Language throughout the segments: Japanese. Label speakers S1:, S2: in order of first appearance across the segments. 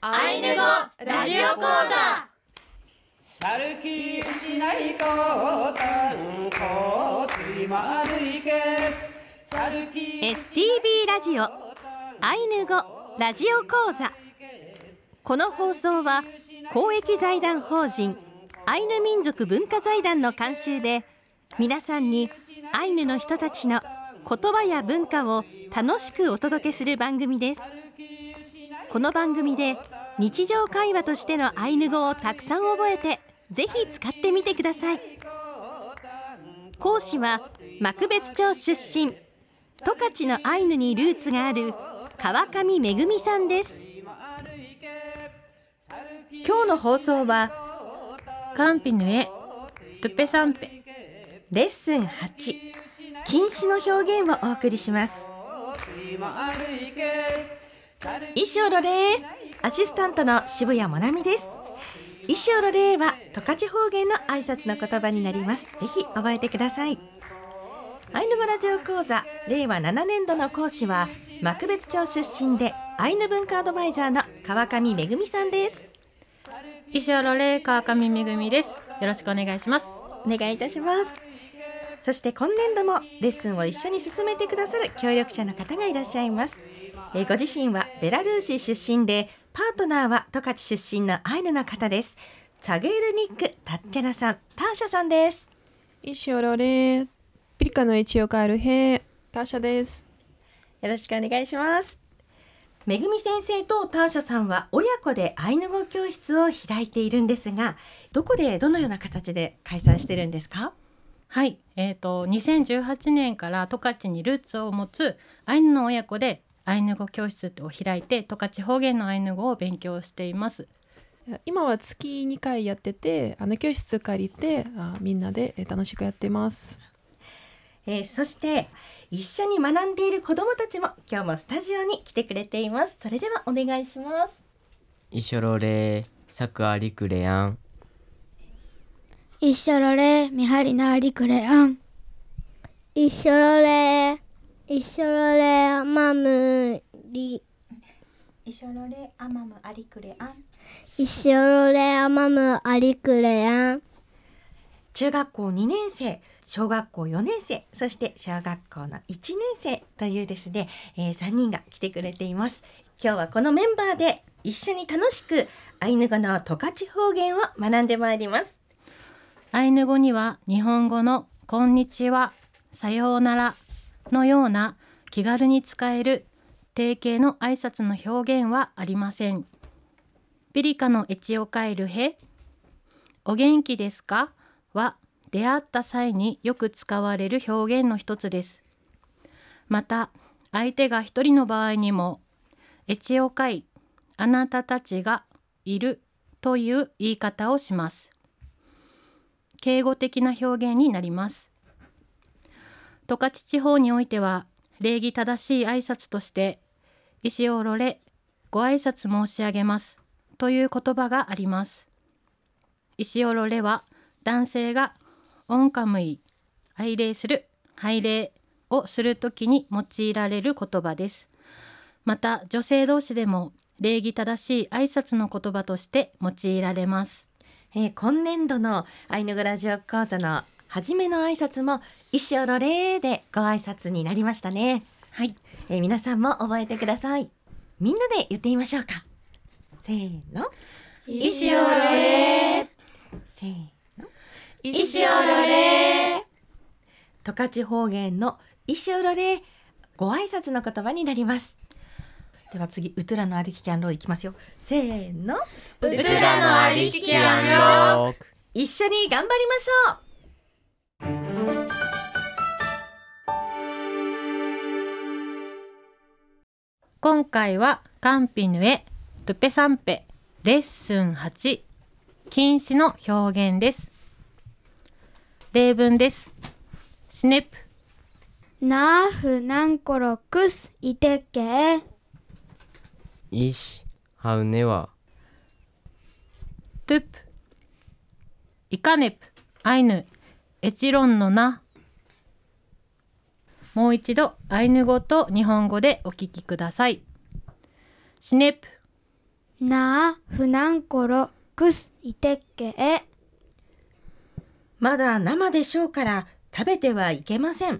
S1: アイヌ語ラジオ講座。
S2: サルキしないこたんこつりまるいけ
S3: STB ラジオアイヌ語ラジオ講座。この放送は公益財団法人アイヌ民族文化財団の監修で、皆さんにアイヌの人たちの言葉や文化を楽しくお届けする番組です。この番組で日常会話としてのアイヌ語をたくさん覚えて、ぜひ使ってみてください。講師は幕別町出身、十勝のアイヌにルーツがある川上めぐみさんです。今日の放送は
S4: カンピヌエトゥペサンペ
S3: レッスン8、禁止の表現をお送りします。イシオロレー、アシスタントの渋谷もなみです。イシオロレーは十勝方言の挨拶の言葉になります。ぜひ覚えてください。アイヌ語ラジオ講座令和7年度の講師は幕別町出身でアイヌ文化アドバイザーの川上めぐみさんです。
S4: イシオロレ川上めぐみです。よろしくお願いします。
S3: お願いいたします。そして今年度もレッスンを一緒に進めてくださる協力者の方がいらっしゃいます。ご自身はベラルーシ出身で、パートナーは十勝出身のアイヌの方です。ツァゲールニック・タッチャナさん、ターシャさんです。
S5: イシオロレピリカの位置を変えるへターシャです。
S3: よろしくお願いします。めぐみ先生とターシャさんは親子でアイヌ語教室を開いているんですが、どこでどのような形で開催してるんですか？
S4: はい、2018年から十勝にルーツを持つアイヌの親子でアイヌ語教室を開いて、十勝方言のアイヌ語を勉強しています。
S5: 今は月2回やってて、教室借りてみんなで楽しくやってます。
S3: そして一緒に学んでいる子どもたちも今日もスタジオに来てくれています。それではお願いします。
S6: イショロレサクアリクレアン
S7: イショロレミハリナリクレアンイショロレアマムリ
S3: イショロレアマムアリクレアン
S7: イショロレアマムアリクレアン。
S3: 中学校2年生、小学校4年生、そして小学校の1年生というですね、3人が来てくれています。今日はこのメンバーで一緒に楽しくアイヌ語の十勝方言を学んでまいります。
S4: アイヌ語には日本語のこんにちは、さようならのような気軽に使える定型の挨拶の表現はありません。ピリカのエチオカエルヘ、お元気ですかは出会った際によく使われる表現の一つです。また相手が一人の場合にもエチオカイ、あなたたちがいるという言い方をします。敬語的な表現になります。十勝地方においては礼儀正しい挨拶としてイシオロレ、ご挨拶申し上げますという言葉があります。イシオロレは男性がオンカムイ、拝礼する、拝礼をするときに用いられる言葉です。また女性同士でも礼儀正しい挨拶の言葉として用いられます。
S3: 今年度のアイヌ語ラジオ講座の初めの挨拶もイシオロレでご挨拶になりましたね。
S4: はい、
S3: 皆さんも覚えてください。みんなで言ってみましょうか。せーの、
S1: イシオロレ
S3: せーの、
S1: イシオロレ。
S3: 十勝方言のイシオロレ、ご挨拶の言葉になります。では次、ウトゥラのアリキキャンローいきますよ。せーの、
S1: ウトゥラのアリキキャンロー。
S3: 一緒に頑張りましょう。
S4: 今回はカンピヌエトゥペサンペレッスン8、禁止の表現です。例文です。シネプ
S7: ナーフナンコロクスイテケ
S6: イシハウネワ
S4: トゥプイカネプアイヌエチロンのな。もう一度アイヌ語と日本語でお聞きください。シネプ
S7: なあふなんころくすいてっけえ。
S8: まだ生でしょうから食べてはいけません。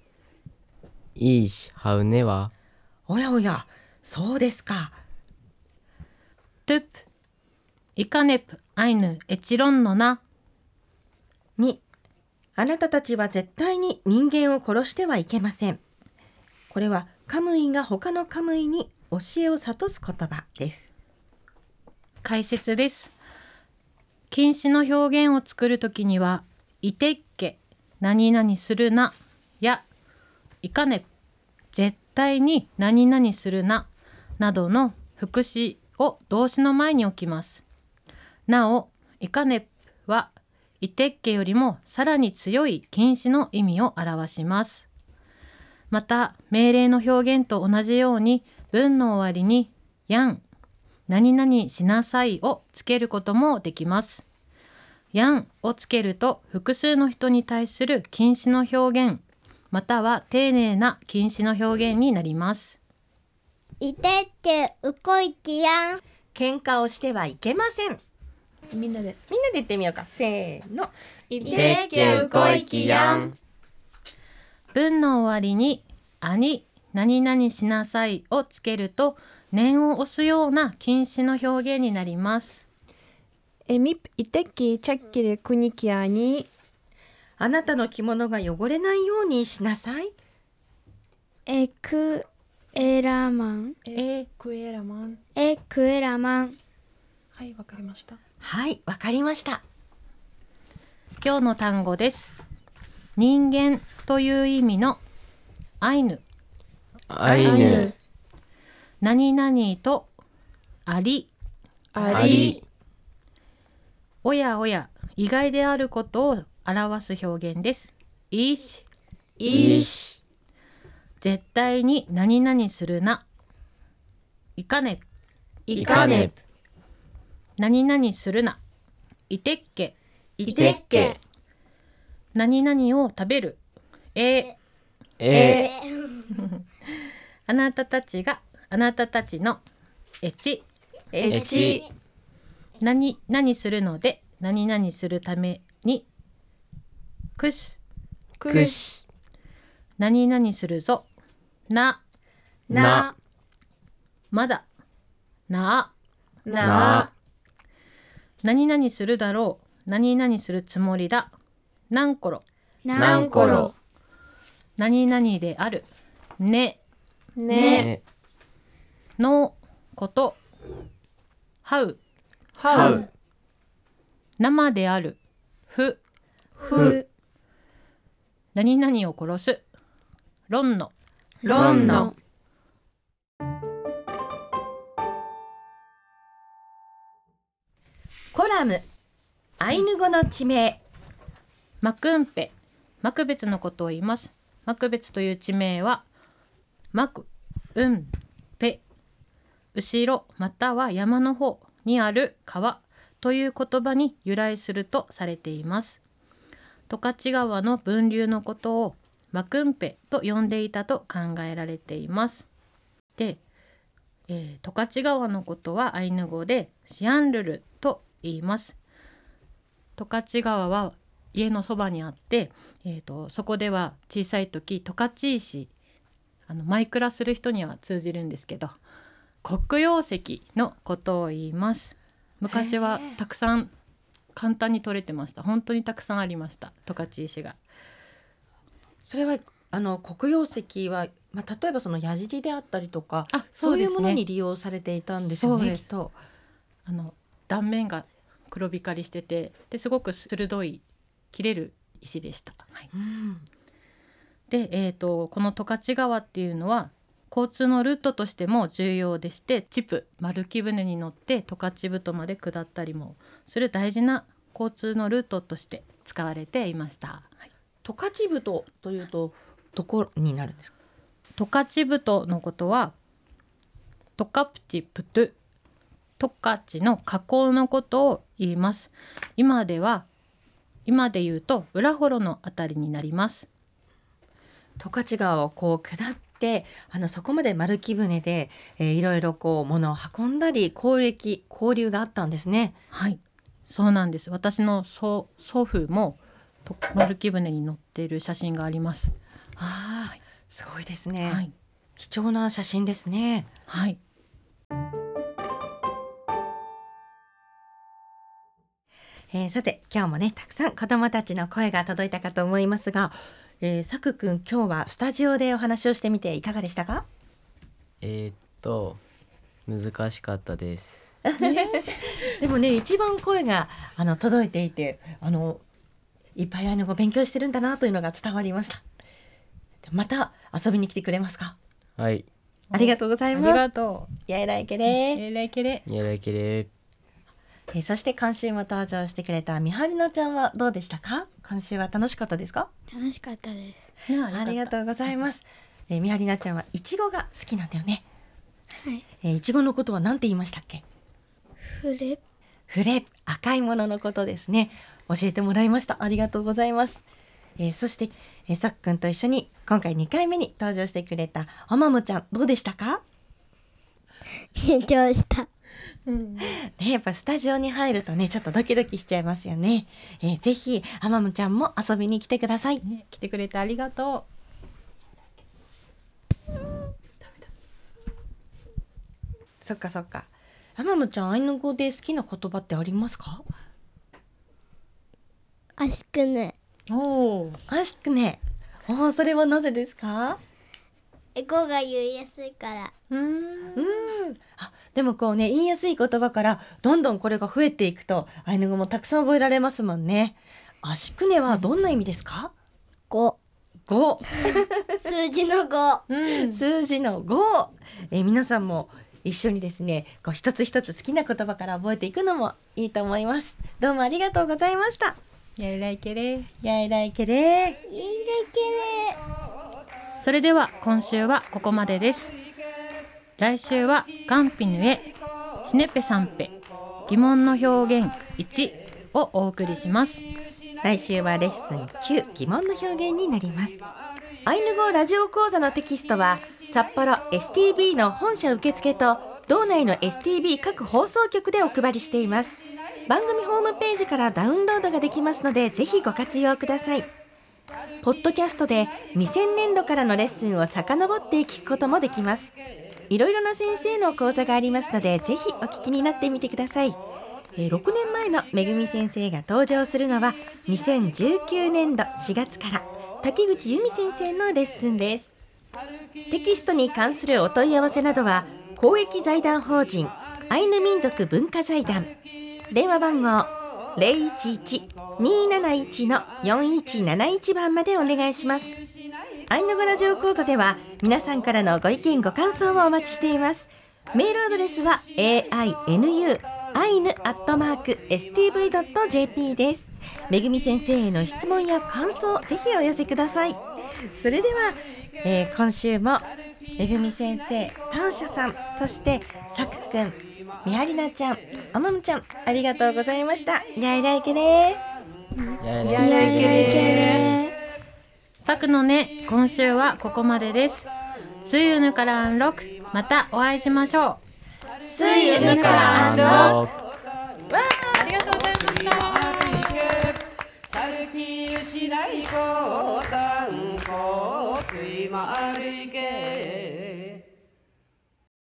S6: ich hau ne wa
S8: おやおや、そうですか。
S4: トゥプイカネプアイヌエチロンのな。
S8: 2、あなたたちは絶対に人間を殺してはいけません。これはカムイが他のカムイに教えを諭す言葉です。
S4: 解説です。禁止の表現を作るときには、いてっけ、何々するなや、いかね、絶対に何々するななどの副詞を動詞の前に置きます。なお、いかねは、いてっけよりもさらに強い禁止の意味を表します。また、命令の表現と同じように、文の終わりに、やん、何々しなさいをつけることもできます。やんをつけると複数の人に対する禁止の表現、または丁寧な禁止の表現になります。
S7: いてっけうこいきやん。
S8: 喧嘩をしてはいけません。
S5: みんなで
S8: 言ってみようか。せーの。
S1: いてっけうこいきやん。
S4: 文の終わりにあに何々しなさいをつけると念を押すような禁止の表現になります。
S5: みいてっきちゃっきれくにきやに。
S8: あなたの着物が汚れないようにしなさい。
S7: くえらまん。
S5: クエラマン。
S7: くえらまん。
S5: はい、わかりました。
S8: はい、わかりました。
S4: 今日の単語です。人間という意味のアイヌ、
S6: アイヌ
S4: 何々とあり、
S5: あ
S6: り
S4: おやおや意外であることを表す表現です。いし、絶対に何々するな。いかね、
S6: いかね
S4: 何々するな。いてっけ、
S6: いてっけ
S4: 何々を食べる。あなたたちがあなたたちのえち、
S6: えち
S4: 何するので何々するためにくし、
S6: くし
S4: 何々するぞ。な、
S6: な
S4: まだ、な、
S6: な
S4: 何々するだろう。何々するつもりだ。なんころ、
S6: なんころ
S4: 何々である。ね、
S6: ね
S4: のこと。はう、
S6: はう
S4: 生である。ふ、何々を殺す。ろんの、
S6: ろんの
S8: コラム、アイヌ語の地名。
S4: マクンペ、幕別のことを言います。幕別という地名はマク、ペ、後ろまたは山の方にある川という言葉に由来するとされています。十勝川の分流のことをマクンペと呼んでいたと考えられています。で、十勝川のことはアイヌ語でシアンルルと言います。十勝川は家のそばにあって、そこでは小さい時十勝石、マイクラする人には通じるんですけど、黒曜石のことを言います。昔はたくさん簡単に取れてました。本当にたくさんありました、十勝石が。
S8: それは黒曜石は、例えばその矢尻であったりとか、そういう
S4: そうですね
S8: ものに利用されていたんですよね。
S4: そうです
S8: きっと
S4: 断面が黒光りしてて、ですごく鋭い切れる石でした。はい、で、この十勝川っていうのは交通のルートとしても重要でして、チプ丸木舟に乗って十勝太まで下ったりもする大事な交通のルートとして使われていました。はい、
S8: 十勝太というとどこになるんですか？
S4: 十勝太のことはトカプチプトゥ、十勝の河口のことを言います。今で言うと浦幌のあたりになります。
S8: 十勝川をこう下っってそこまで丸木舟で、いろいろこう物を運んだり交流があったんですね。
S4: はい、そうなんです。私の祖父も丸木舟に乗っている写真があります。
S8: ああ、すごいですね、
S4: はい、
S8: 貴重な写真ですね。
S4: はい。
S8: さて今日もねたくさん子どもたちの声が届いたかと思いますが、さくくん今日はスタジオでお話をしてみていかがでしたか？
S6: 難しかったです。
S8: でもね一番声が届いていていっぱいアイヌ語勉強してるんだなというのが伝わりました。また遊びに来てくれますか？
S6: はい。
S8: ありがとうございます。
S4: ありがとう。
S8: やいらいけれ。
S4: やいらいけれ。
S6: やらけれ。
S8: そして今週も登場してくれたみはりなちゃんはどうでしたか？今週は楽しかったですか？
S7: 楽しかったです。
S8: ありがとうございます。みはりなちゃんはいちごが好きなんだよね。
S7: はい。
S8: いちごのことは何て言いましたっけ？
S7: フレ。
S8: 赤いもののことですね。教えてもらいました。ありがとうございます。そして、さっくんと一緒に今回2回目に登場してくれたあまむちゃんどうでしたか？
S7: 緊張した。
S8: やっぱスタジオに入るとねちょっとドキドキしちゃいますよね。ぜひあまむちゃんも遊びに来てください。
S4: 来てくれてありがとう。
S8: そっかあまむちゃんアイヌ語で好きな言葉ってありますか？
S7: アシクネ。
S4: おー、
S8: アシクネ。それはなぜですか？
S7: 語が言いやすいから。
S8: でもこうね言いやすい言葉からどんどんこれが増えていくとアイヌ語もたくさん覚えられますもんね。アシクネはどんな意味ですか？5。
S7: 数字の5。
S8: 数字の5。皆さんも一緒にですねこう一つ一つ好きな言葉から覚えていくのもいいと思います。どうもありがとうございました。
S4: やいらいけれ。
S8: やいらいけれ。
S4: それでは今週はここまでです。来週はガンピヌエシネペサンペ疑問の表現1をお送りします。
S8: 来週はレッスン9疑問の表現になります。アイヌ語ラジオ講座のテキストは札幌 STB の本社受付と道内の STB 各放送局でお配りしています。番組ホームページからダウンロードができますのでぜひご活用ください。ポッドキャストで2000年度からのレッスンを遡って聞くこともできます。いろいろな先生の講座がありますのでぜひお聞きになってみてください。6年前のめぐみ先生が登場するのは2019年度4月から滝口由美先生のレッスンです。テキストに関するお問い合わせなどは公益財団法人アイヌ民族文化財団電話番号 011-271-4171 番までお願いします。アイヌ語ラジオ講座では皆さんからのご意見ご感想をお待ちしています。メールアドレスは ainu@stv.jp です。めぐみ先生への質問や感想ぜひお寄せください。それでは、今週もめぐみ先生、タンシャさん、そしてさくくん、みはりなちゃん、あまむちゃんありがとうございました。やいらいけれ。
S6: やいらいけれ。
S4: パクのね、今週はここまでです。スイユヌからアンロック、またお会いしましょう。
S1: スイユヌからアンロック。
S8: ありがとうございました。
S2: さるきゆしないこたんこついまるいけ